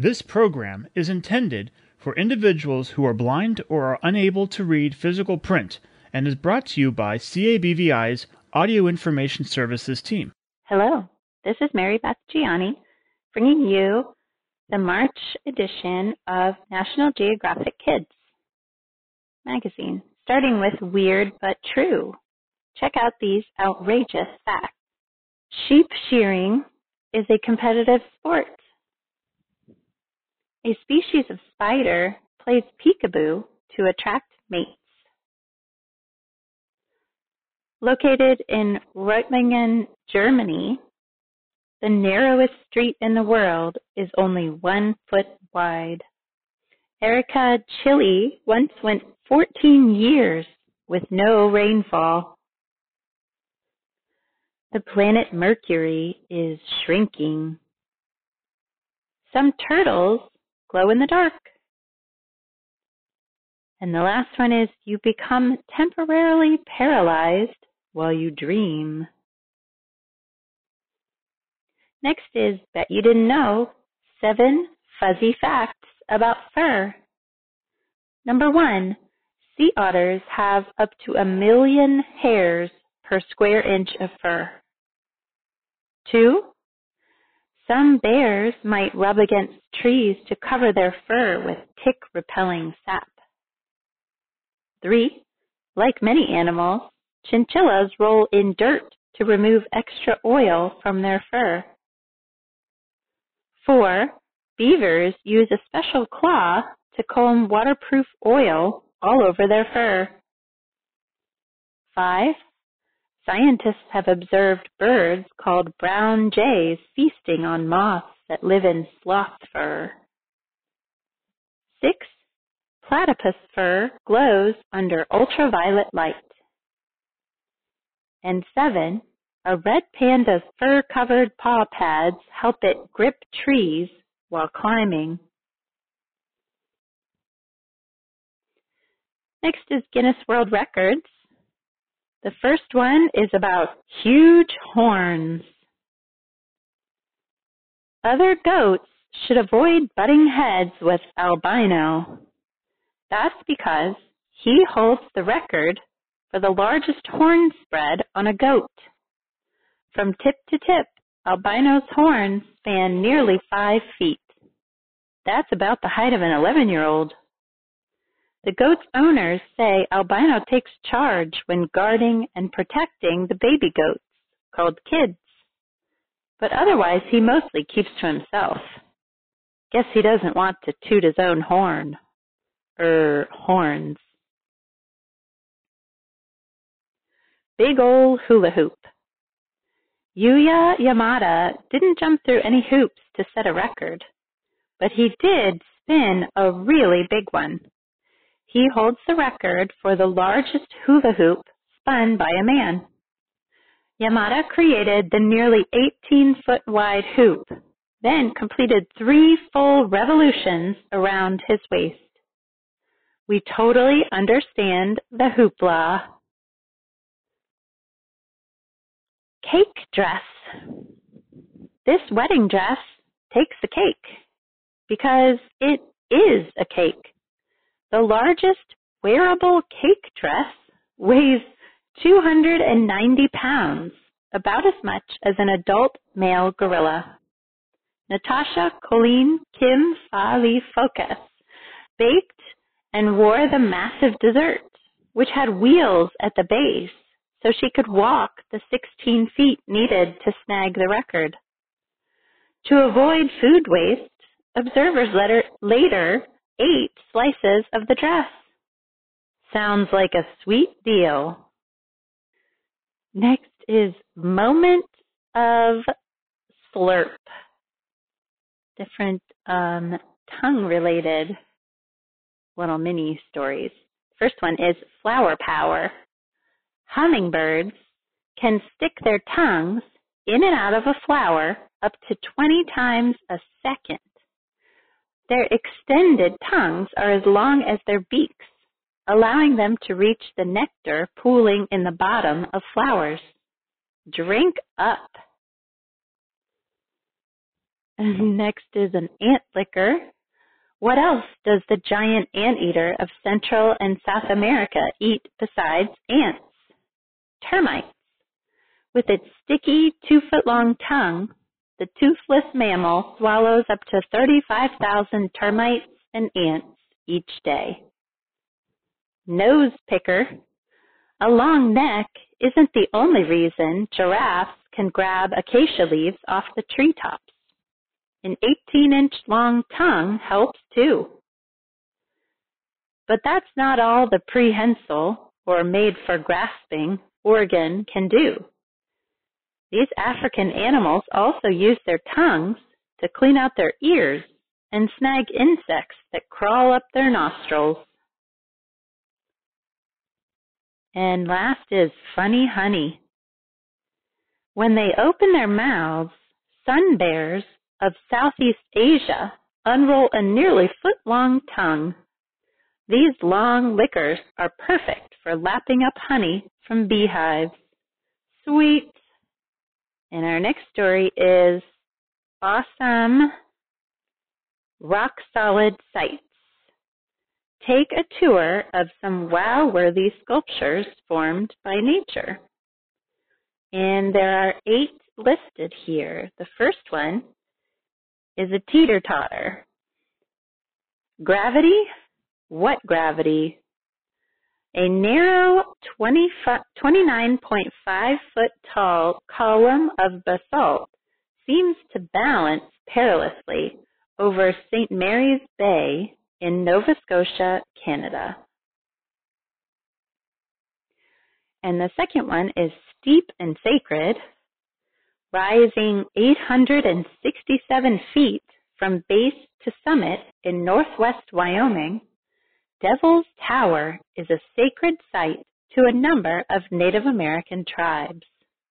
This program is intended for individuals who are blind or are unable to read physical print and is brought to you by CABVI's Audio Information Services team. Hello, this is Mary Beth Gianni bringing you the March edition of National Geographic Kids magazine, starting with Weird But True. Check out these outrageous facts. Sheep shearing is a competitive sport. A species of spider plays peekaboo to attract mates. Located in Reutlingen, Germany, the narrowest street in the world is only 1 foot wide. Arica, Chile once went 14 years with no rainfall. The planet Mercury is shrinking. Some turtles glow in the dark. And the last one is you become temporarily paralyzed while you dream. Next is Bet You Didn't Know, 7 fuzzy facts about fur. Number 1, sea otters have up to 1 million hairs per square inch of fur. 2, some bears might rub against trees to cover their fur with tick-repelling sap. 3, like many animals, chinchillas roll in dirt to remove extra oil from their fur. 4, beavers use a special claw to comb waterproof oil all over their fur. 5, scientists have observed birds called brown jays feasting on moths that live in sloth fur. 6, platypus fur glows under ultraviolet light. And 7, a red panda's fur-covered paw pads help it grip trees while climbing. Next is Guinness World Records. The first one is about huge horns. Other goats should avoid butting heads with albino. That's because he holds the record for the largest horn spread on a goat. From tip to tip, albino's horns span nearly 5 feet. That's about the height of an 11-year-old. The goat's owners say albino takes charge when guarding and protecting the baby goats, called kids. But otherwise, he mostly keeps to himself. Guess he doesn't want to toot his own horn. Horns. Big ol' hula hoop. Yuya Yamada didn't jump through any hoops to set a record, but he did spin a really big one. He holds the record for the largest hula hoop spun by a man. Yamada created the nearly 18-foot wide hoop, then completed 3 full revolutions around his waist. We totally understand the hoopla. Cake dress. This wedding dress takes the cake because it is a cake. The largest wearable cake dress weighs 290 pounds, about as much as an adult male gorilla. Natasha Colleen Kim Fa Lee Focus baked and wore the massive dessert, which had wheels at the base, so she could walk the 16 feet needed to snag the record. To avoid food waste, observers later ate slices of the dress. Sounds like a sweet deal. Next is Moment of Slurp. Different tongue-related little mini stories. First one is flower power. Hummingbirds can stick their tongues in and out of a flower up to 20 times a second. Their extended tongues are as long as their beaks, allowing them to reach the nectar pooling in the bottom of flowers. Drink up. Next is an ant licker. What else does the giant anteater of Central and South America eat besides ants? Termites. With its sticky 2-foot-long tongue, the toothless mammal swallows up to 35,000 termites and ants each day. Nose picker. A long neck isn't the only reason giraffes can grab acacia leaves off the treetops. An 18-inch long tongue helps too. But that's not all the prehensile, or made-for-grasping, organ can do. These African animals also use their tongues to clean out their ears and snag insects that crawl up their nostrils. And last is funny honey. When they open their mouths, sun bears of Southeast Asia unroll a nearly foot-long tongue. These long lickers are perfect for lapping up honey from beehives. Sweet. And our next story is awesome rock-solid sites. Take a tour of some wow-worthy sculptures formed by nature. And there are 8 listed here. The first one is a teeter-totter. Gravity? What gravity? A narrow 29.5-foot tall column of basalt seems to balance perilously over St. Mary's Bay in Nova Scotia, Canada. And the second one is steep and sacred, rising 867 feet from base to summit in northwest Wyoming. Devil's Tower is a sacred site to a number of Native American tribes.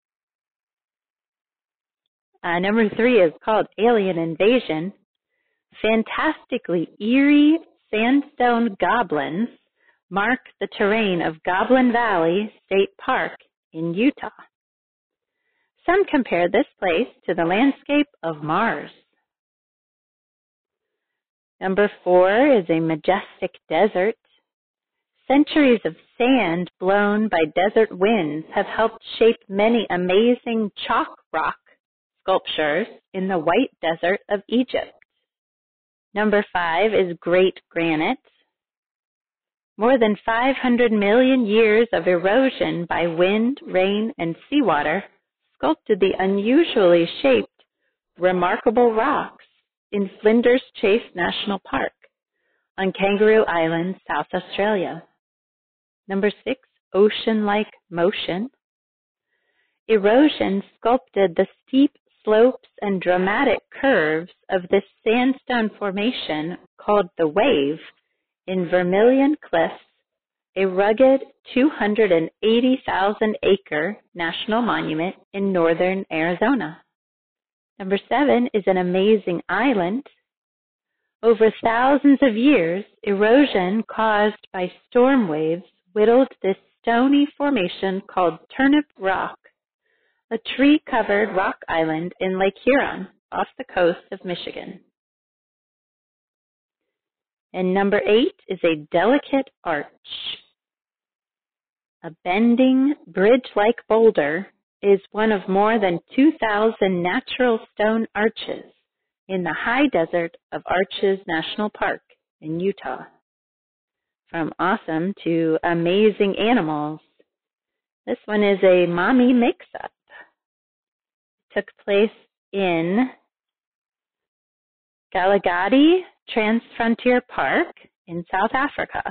Number 3 is called Alien Invasion. Fantastically eerie sandstone goblins mark the terrain of Goblin Valley State Park in Utah. Some compare this place to the landscape of Mars. Number 4 is a majestic desert. Centuries of sand blown by desert winds have helped shape many amazing chalk rock sculptures in the White Desert of Egypt. Number 5 is Great Granite. More than 500 million years of erosion by wind, rain, and seawater sculpted the unusually shaped, remarkable rocks in Flinders Chase National Park on Kangaroo Island, South Australia. Number 6, Ocean-like motion. Erosion sculpted the steep slopes and dramatic curves of this sandstone formation called the Wave in Vermilion Cliffs, a rugged 280,000-acre national monument in northern Arizona. Number 7 is an amazing island. Over thousands of years, erosion caused by storm waves whittled this stony formation called Turnip Rock, a tree-covered rock island in Lake Huron off the coast of Michigan. And number 8 is a delicate arch. A bending, bridge-like boulder is one of more than 2,000 natural stone arches in the high desert of Arches National Park in Utah. From awesome to amazing animals, this one is a mommy mix-up. It took place in Galagadi Transfrontier Park in South Africa.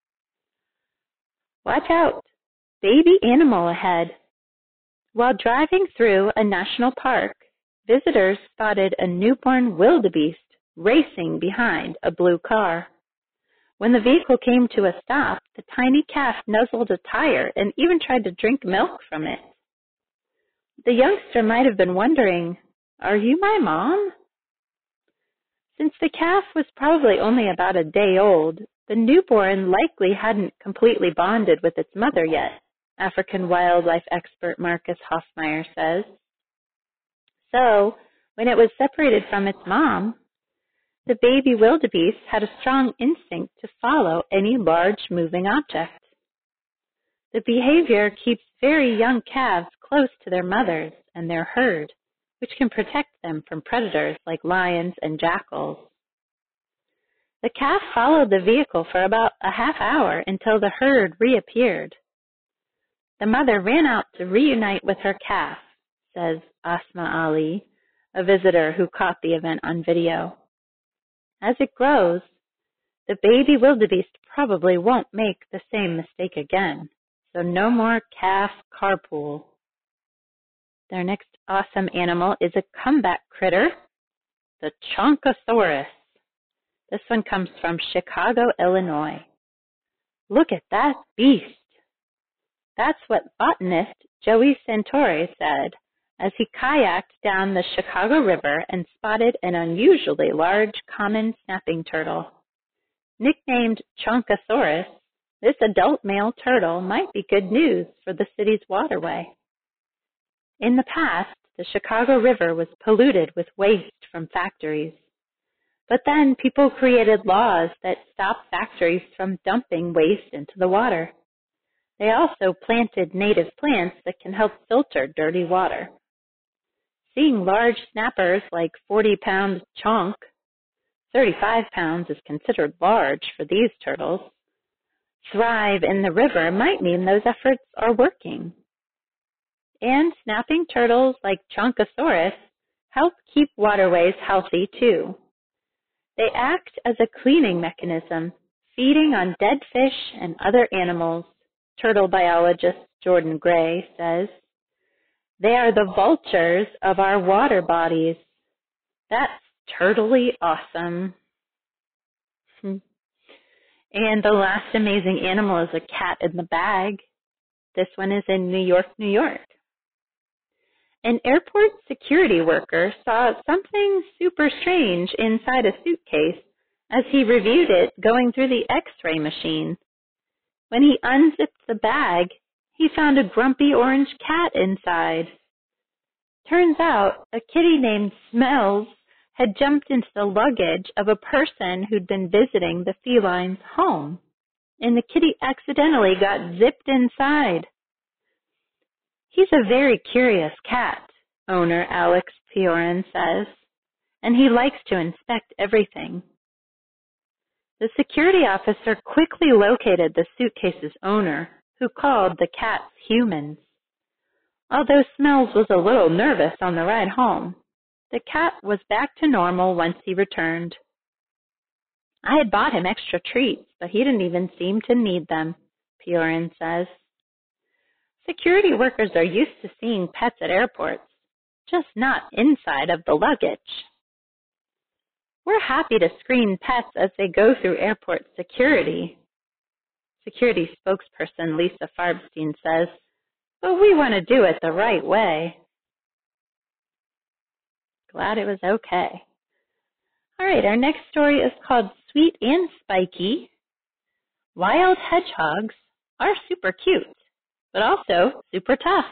Watch out, baby animal ahead. While driving through a national park, visitors spotted a newborn wildebeest racing behind a blue car. When the vehicle came to a stop, the tiny calf nuzzled a tire and even tried to drink milk from it. The youngster might have been wondering, "Are you my mom?" Since the calf was probably only about a day old, the newborn likely hadn't completely bonded with its mother yet, African wildlife expert Marcus Hoffmeyer says. So, When it was separated from its mom, the baby wildebeest had a strong instinct to follow any large moving object. The behavior keeps very young calves close to their mothers and their herd, which can protect them from predators like lions and jackals. The calf followed the vehicle for about a half hour until the herd reappeared. The mother ran out to reunite with her calf, says Asma Ali, a visitor who caught the event on video. As it grows, the baby wildebeest probably won't make the same mistake again, so no more calf carpool. Their next awesome animal is a comeback critter, the Chonkosaurus. This one comes from Chicago, Illinois. Look at that beast. That's what botanist Joey Santore said as he kayaked down the Chicago River and spotted an unusually large common snapping turtle. Nicknamed Chonkosaurus, this adult male turtle might be good news for the city's waterway. In the past, the Chicago River was polluted with waste from factories. But then people created laws that stopped factories from dumping waste into the water. They also planted native plants that can help filter dirty water. Seeing large snappers like 40-pound chonk, 35 pounds is considered large for these turtles, thrive in the river might mean those efforts are working. And snapping turtles like Chonkosaurus help keep waterways healthy too. They act as a cleaning mechanism, feeding on dead fish and other animals, turtle biologist Jordan Gray says. They are the vultures of our water bodies. That's turtly awesome. And the last amazing animal is a cat in the bag. This one is in New York, New York. An airport security worker saw something super strange inside a suitcase as he reviewed it going through the X-ray machine. When he unzipped the bag, he found a grumpy orange cat inside. Turns out a kitty named Smells had jumped into the luggage of a person who'd been visiting the feline's home, and the kitty accidentally got zipped inside. He's a very curious cat, owner Alex Piorin says, and he likes to inspect everything. The security officer quickly located the suitcase's owner, who called the cats humans. Although Smells was a little nervous on the ride home, the cat was back to normal once he returned. I had bought him extra treats, but he didn't even seem to need them, Piorin says. Security workers are used to seeing pets at airports, just not inside of the luggage. We're happy to screen pets as they go through airport security. Security spokesperson Lisa Farbstein says, but we want to do it the right way. Glad it was okay. All right, our next story is called Sweet and Spiky. Wild hedgehogs are super cute, but also super tough.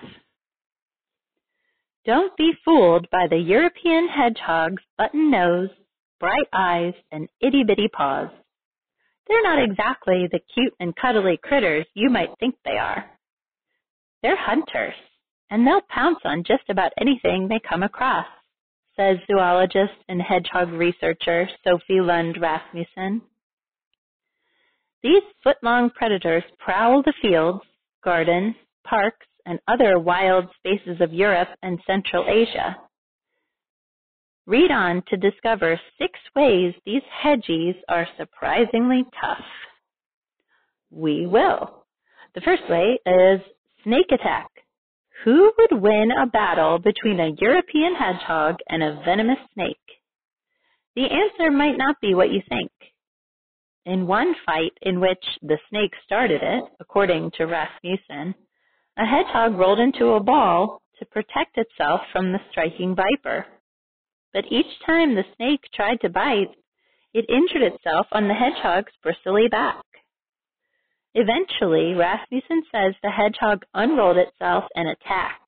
Don't be fooled by the European hedgehog's button nose, bright eyes, and itty-bitty paws. They're not exactly the cute and cuddly critters you might think they are. They're hunters, and they'll pounce on just about anything they come across, says zoologist and hedgehog researcher Sophie Lund Rasmussen. These foot-long predators prowl the fields, gardens, parks, and other wild spaces of Europe and Central Asia. Read on to discover 6 ways these hedgies are surprisingly tough. We will. The first way is snake attack. Who would win a battle between a European hedgehog and a venomous snake? The answer might not be what you think. In one fight in which the snake started it, according to Rasmussen, a hedgehog rolled into a ball to protect itself from the striking viper. But each time the snake tried to bite, it injured itself on the hedgehog's bristly back. Eventually, Rasmussen says the hedgehog unrolled itself and attacked,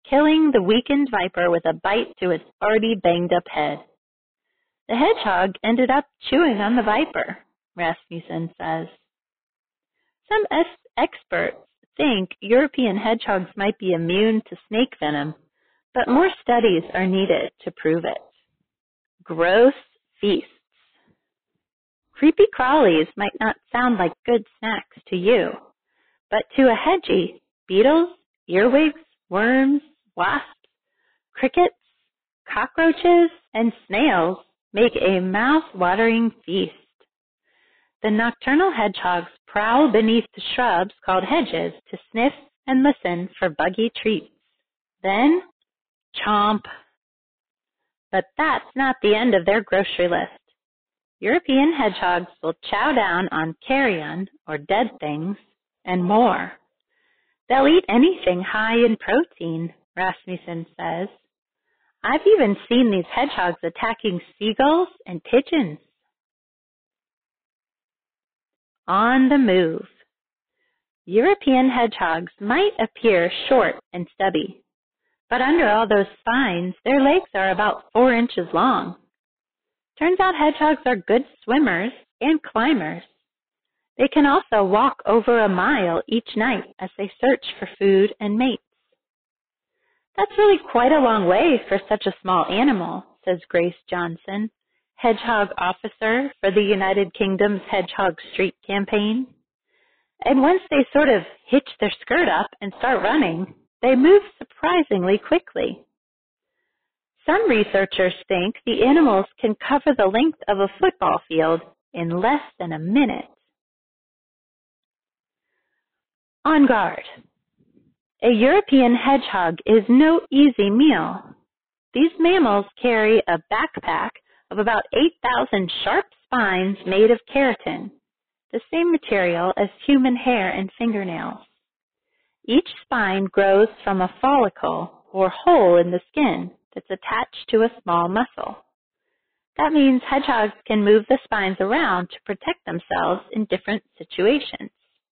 killing the weakened viper with a bite to its already banged-up head. The hedgehog ended up chewing on the viper, Rasmussen says. Some experts think European hedgehogs might be immune to snake venom, but more studies are needed to prove it. Gross feasts. Creepy crawlies might not sound like good snacks to you, but to a hedgie, beetles, earwigs, worms, wasps, crickets, cockroaches, and snails make a mouth-watering feast. The nocturnal hedgehogs prowl beneath the shrubs called hedges to sniff and listen for buggy treats. Then, chomp. But that's not the end of their grocery list. European hedgehogs will chow down on carrion, or dead things, and more. They'll eat anything high in protein, Rasmussen says. I've even seen these hedgehogs attacking seagulls and pigeons. On the move. European hedgehogs might appear short and stubby, but under all those spines, their legs are about 4 inches long. Turns out hedgehogs are good swimmers and climbers. They can also walk over a mile each night as they search for food and mates. That's really quite a long way for such a small animal, says Grace Johnson, hedgehog officer for the United Kingdom's Hedgehog Street campaign. And once they sort of hitch their skirt up and start running, they move surprisingly quickly. Some researchers think the animals can cover the length of a football field in less than a minute. On guard. A European hedgehog is no easy meal. These mammals carry a backpack of about 8,000 sharp spines made of keratin, the same material as human hair and fingernails. Each spine grows from a follicle or hole in the skin that's attached to a small muscle. That means hedgehogs can move the spines around to protect themselves in different situations.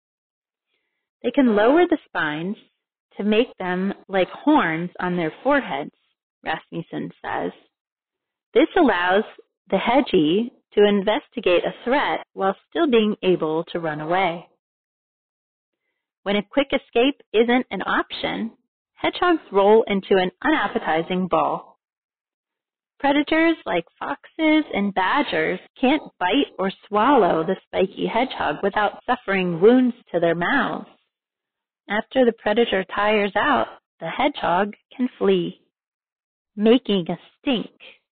They can lower the spines to make them like horns on their foreheads, Rasmussen says. This allows the hedgie to investigate a threat while still being able to run away. When a quick escape isn't an option, hedgehogs roll into an unappetizing ball. Predators like foxes and badgers can't bite or swallow the spiky hedgehog without suffering wounds to their mouths. After the predator tires out, the hedgehog can flee, making a stink.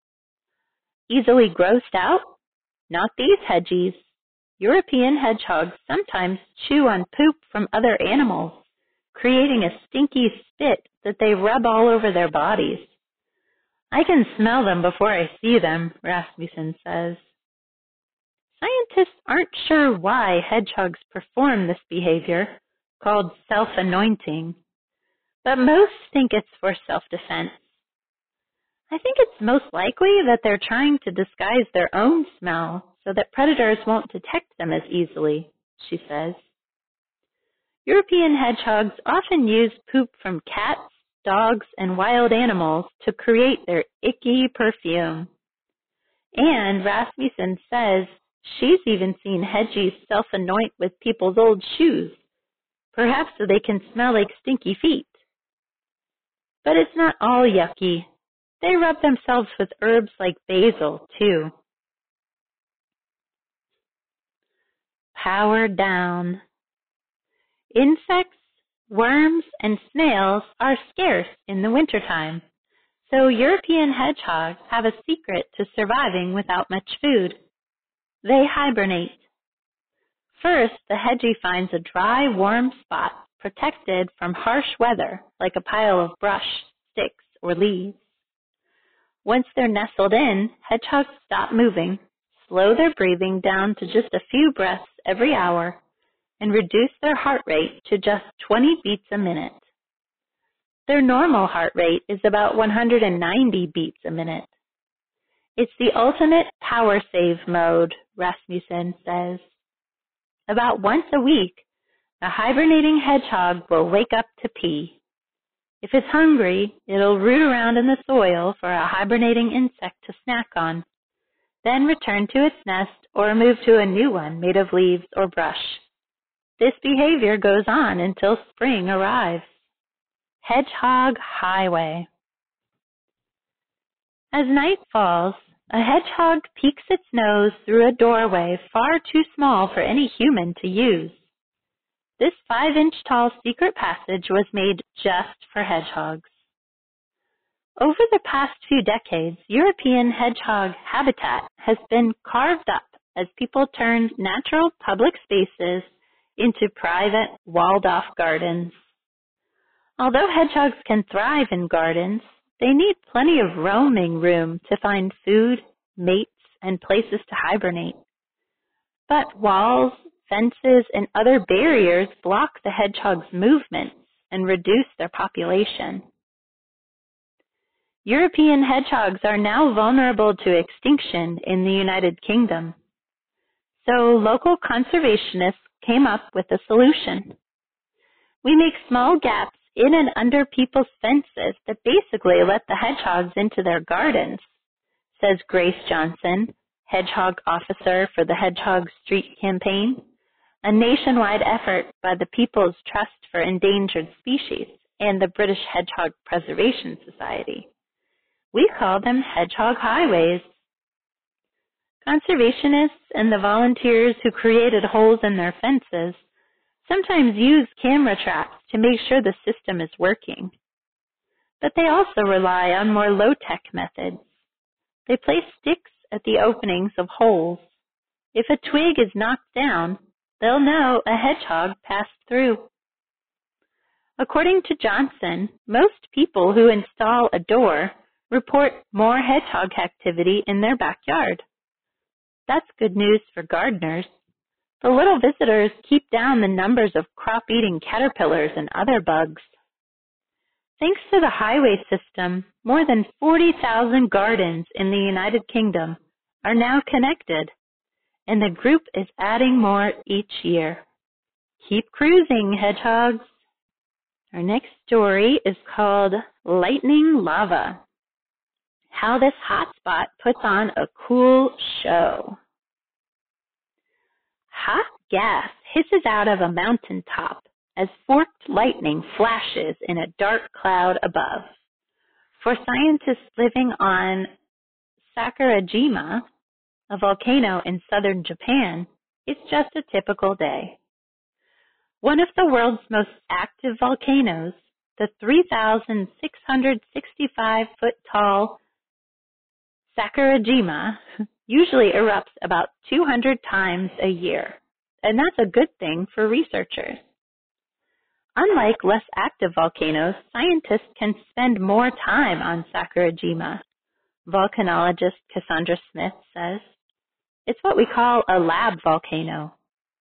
Easily grossed out? Not these hedgies. European hedgehogs sometimes chew on poop from other animals, creating a stinky spit that they rub all over their bodies. I can smell them before I see them, Rasmussen says. Scientists aren't sure why hedgehogs perform this behavior, called self-anointing, but most think it's for self-defense. I think it's most likely that they're trying to disguise their own smell so that predators won't detect them as easily, she says. European hedgehogs often use poop from cats, dogs, and wild animals to create their icky perfume. And Rasmussen says she's even seen hedgies self-anoint with people's old shoes, perhaps so they can smell like stinky feet. But it's not all yucky. They rub themselves with herbs like basil, too. Power down. Insects, worms, and snails are scarce in the wintertime, so European hedgehogs have a secret to surviving without much food. They hibernate. First, the hedgie finds a dry, warm spot protected from harsh weather, like a pile of brush, sticks, or leaves. Once they're nestled in, hedgehogs stop moving, slow their breathing down to just a few breaths every hour, and reduce their heart rate to just 20 beats a minute. Their normal heart rate is about 190 beats a minute. It's the ultimate power save mode, Rasmussen says. About once a week, a hibernating hedgehog will wake up to pee. If it's hungry, it'll root around in the soil for a hibernating insect to snack on, then return to its nest or move to a new one made of leaves or brush. This behavior goes on until spring arrives. Hedgehog Highway. As night falls, a hedgehog peeks its nose through a doorway far too small for any human to use. This 5-inch tall secret passage was made just for hedgehogs. Over the past few decades, European hedgehog habitat has been carved up as people turned natural public spaces into private, walled-off gardens. Although hedgehogs can thrive in gardens, they need plenty of roaming room to find food, mates, and places to hibernate. But walls, fences, and other barriers block the hedgehog's movements and reduce their population. European hedgehogs are now vulnerable to extinction in the United Kingdom. So local conservationists came up with a solution. We make small gaps in and under people's fences that basically let the hedgehogs into their gardens, says Grace Johnson, hedgehog officer for the Hedgehog Street Campaign, a nationwide effort by the People's Trust for Endangered Species and the British Hedgehog Preservation Society. We call them hedgehog highways. Conservationists and the volunteers who created holes in their fences sometimes use camera traps to make sure the system is working. But they also rely on more low-tech methods. They place sticks at the openings of holes. If a twig is knocked down, they'll know a hedgehog passed through. According to Johnson, most people who install a door report more hedgehog activity in their backyard. That's good news for gardeners. The little visitors keep down the numbers of crop-eating caterpillars and other bugs. Thanks to the highway system, more than 40,000 gardens in the United Kingdom are now connected, and the group is adding more each year. Keep cruising, hedgehogs. Our next story is called Lightning Lava. How this hotspot puts on a cool show. Hot gas hisses out of a mountain top as forked lightning flashes in a dark cloud above. For scientists living on Sakurajima, a volcano in southern Japan, it's just a typical day. One of the world's most active volcanoes, the 3,665-foot-tall Sakurajima, usually erupts about 200 times a year, and that's a good thing for researchers. Unlike less active volcanoes, scientists can spend more time on Sakurajima, volcanologist Cassandra Smith says. It's what we call a lab volcano.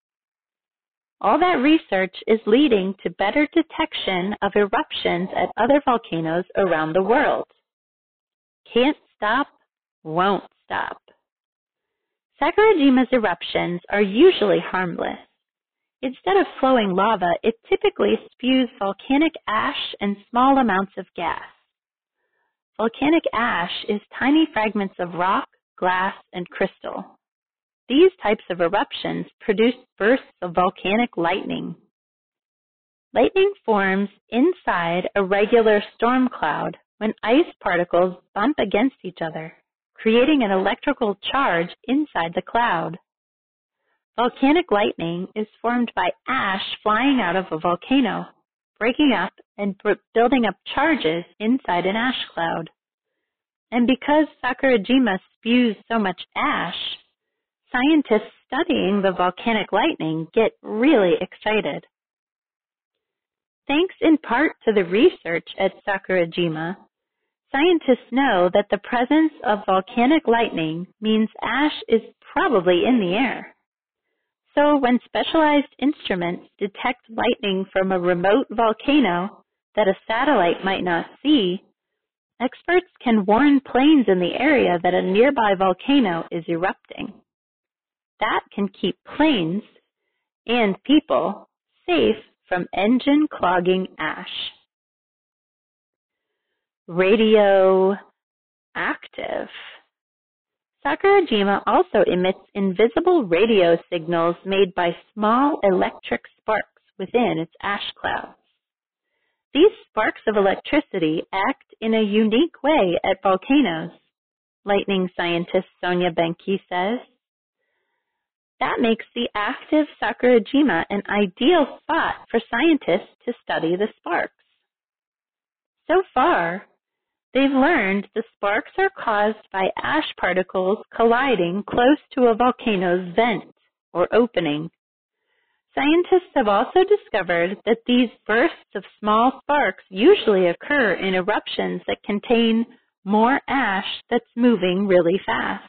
All that research is leading to better detection of eruptions at other volcanoes around the world. Can't stop, won't stop. Sakurajima's eruptions are usually harmless. Instead of flowing lava, it typically spews volcanic ash and small amounts of gas. Volcanic ash is tiny fragments of rock, glass, and crystal. These types of eruptions produce bursts of volcanic lightning. Lightning forms inside a regular storm cloud when ice particles bump against each other, creating an electrical charge inside the cloud. Volcanic lightning is formed by ash flying out of a volcano, breaking up and building up charges inside an ash cloud. And because Sakurajima spews so much ash, scientists studying the volcanic lightning get really excited. Thanks in part to the research at Sakurajima, scientists know that the presence of volcanic lightning means ash is probably in the air. So when specialized instruments detect lightning from a remote volcano that a satellite might not see, experts can warn planes in the area that a nearby volcano is erupting. That can keep planes and people safe from engine clogging ash. radioactive. Sakurajima also emits invisible radio signals made by small electric sparks within its ash clouds. These sparks of electricity act in a unique way at volcanoes, lightning scientist Sonia Benke says. That makes the active Sakurajima an ideal spot for scientists to study the sparks. So far, they've learned the sparks are caused by ash particles colliding close to a volcano's vent or opening. Scientists have also discovered that these bursts of small sparks usually occur in eruptions that contain more ash that's moving really fast.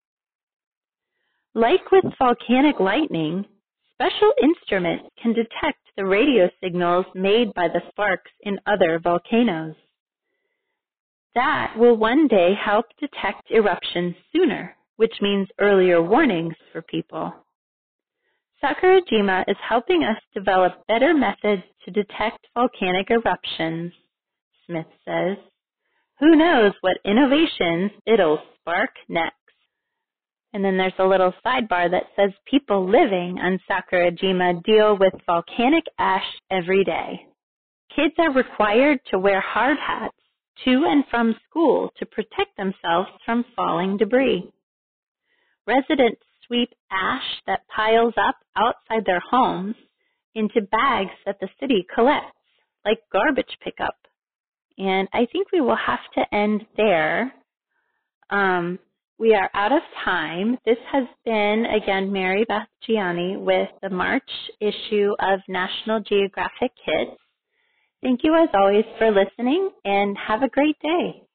Like with volcanic lightning, special instruments can detect the radio signals made by the sparks in other volcanoes. That will one day help detect eruptions sooner, which means earlier warnings for people. Sakurajima is helping us develop better methods to detect volcanic eruptions, Smith says. Who knows what innovations it'll spark next? And then there's a little sidebar that says people living on Sakurajima deal with volcanic ash every day. Kids are required to wear hard hats to and from school to protect themselves from falling debris. Residents sweep ash that piles up outside their homes into bags that the city collects, like garbage pickup. And I think we will have to end there. We are out of time. This has been, again, Mary Beth Gianni with the March issue of National Geographic Kids. Thank you, as always, for listening, and have a great day.